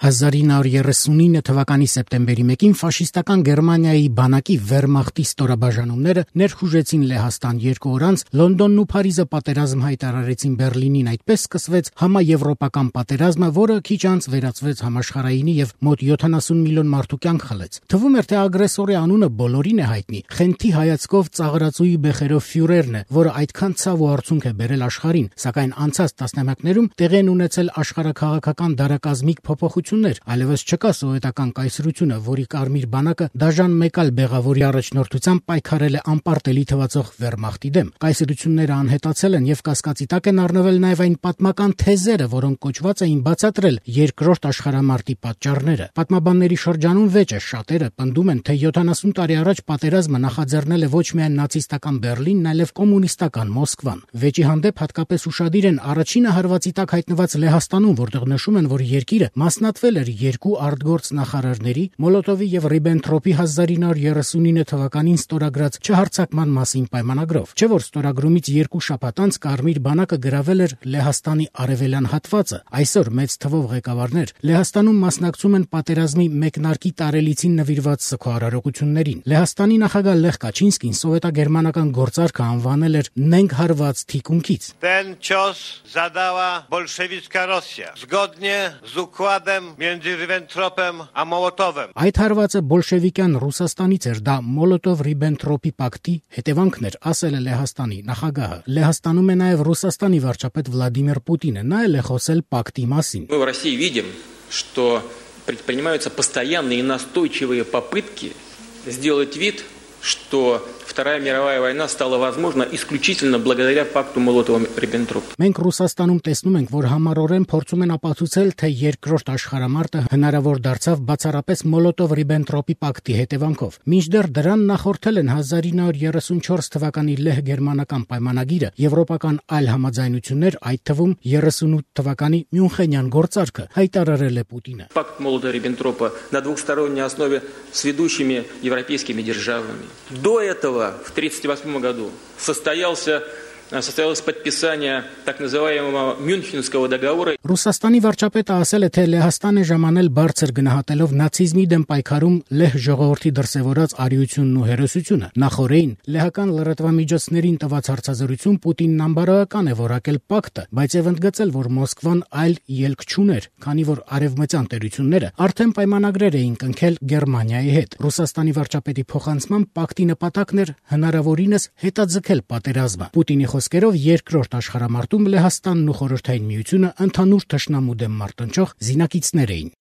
1939 թվականի սեպտեմբերի 1-ին ֆաշիստական Գերմանիայի բանակի Վերմախտի ստորաբաժանումները ներխուժեցին Լեհաստան 2 օր անց, Լոնդոնն ու Փարիզը պատերազմ հայտարարեցին Բեռլինին, այդպես սկսվեց համաեվրոպական պատերազմը, որը քիչ անց վերածվեց համաշխարհայինի եւ մոտ 70 միլիոն մարդու կյանք խլեց։ Թվում էր, թե ագրեսորի անունը բոլորին է հայտնի, խենթի հայացքով ծաղրածուի բեխերով ֆյուրերն է, որը այդքան ցավ ու արցունք է բերել աշխարհին, սակայն անցած տասնամյակներում տեղի են ունեցել աշխարհաքաղաքական դարակազմիկ փոփոխություններ, այլևս չկա սովետական կայսրությունը, որի կարմիր բանակը դաժան մեկ այլ բեղավորի առաջնորդությամբ պայքարել է անպարտելի թվացող Վերմախտի դեմ։ Կայսրությունները անհետացել են եւ կասկածի տակ են առնվել նաեւ այն պատմական թեզերը, որոնք կոչված էին բացատրել երկրորդ աշխարհամարտի պատճառները։ Պատմաբանների շրջանում վեճ է, շատերը պնդում են, թե 70 տարի առաջ պատերազմը նախաձեռնել է ոչ միայն նացիստական Բեռլինն, այլև կոմունիստական Մոսկվան։ Վեճի հանդեպ հատկապես ուշադիր են առաջինը հարվածի տակ հայտնված Լեհաստանում, որտեղ նշում են, որ երկիրը մասնատվել էր երկու արտգործ նախարարների՝ Մոլոտովի եւ Ռիբենթրոպի 1939 թվականին ստորագրած չհարձակման մասին պայմանագրով։ Չէ՞ որ ստորագրումից 2 շաբաթ անց Կարմիր բանակը գրավել էր Լեհաստանի արևելյան հատվածը։ Այսօր մեծ թվով ղեկավարներ Լեհաստանում մասնակցում են պատերազմի մեկնարկի տարելիցին նվիրված սգոհարարողություններին։ Լեհաստանի նախագահ Լեխ Կաչինսկին սովետագերմանական գործարքը անվանել էր նենգ հարված թիկունքից։ Ten cios zadała bolszewicka Rosja, zgodnie z układem między Ribbentropem a Mołotowem. Այդ հարվածը բոլշևիկյան Ռուսաստանից էր, դա Մոլոտով-Ռիբենթրոպի պակտի հետևանքն էր, ասել է Լեհաստանի նախագահը։ Լեհաստանում է նաև Ռուսաստանի վարչապետ Վլադիմիր Պուտինը, նա էլ է խոսել պակտի մասին։ Мы в России видим, что предпринимаются постоянные и настойчивые попытки сделать вид, что Вторая мировая война стала возможна исключительно благодаря пакту Молотова-Риббентропа. Մենք Ռուսաստանում տեսնում ենք, որ համառորեն փորձում են ապացուցել, թե երկրորդ աշխարհամարտը հնարավոր դարձավ բացառապես Մոլոտով-Ռիբենթրոպի պակտի հետևանքով։ Մինչդեռ դրան նախորդել են 1934 թվականի լեհ-գերմանական պայմանագիրը, եվրոպական այլ համաձայնություններ, այդ թվում 38 թվականի Մյունխենյան գործարքը, հայտարարել է Պուտինը։ Пакт Молотова-Риббентропа на двухсторонней основе с ведущими европейскими державами. До этого в 1938 году состоялось подписание так называемого Мюнхенского договора. Ռուսաստանի վարչապետը ասել է, թե Լեհաստան է ժամանել բարձր գնահատելով նացիզմի դեմ պայքարում լեհ ժողովրդի դրսևորած արիությունն ու հերոսությունը։ Նախորդին լեհական լրատվամիջոցներին տված հարցազրույցում Պուտինն անբարոյական է որակել պակտը, բայց եւ ընդգծել, որ Մոսկվան այլ ելք չուներ, քանի որ արևմտյան տերությունները արդեն պայմանագրեր էին կնքել Գերմանիայի հետ։ Ռուսաստանի վարչապետի փոխանցման պակտի նպատակն էր հնարավորինս հետաձգել պատերազմը։ Պուտինի խոսքերով երկրորդ աշխարհամարտում Լեհաստանն ու Խորհրդային Միությունը ընդհանուր թշնամու դեմ մարտնչող զինակիցներ էին։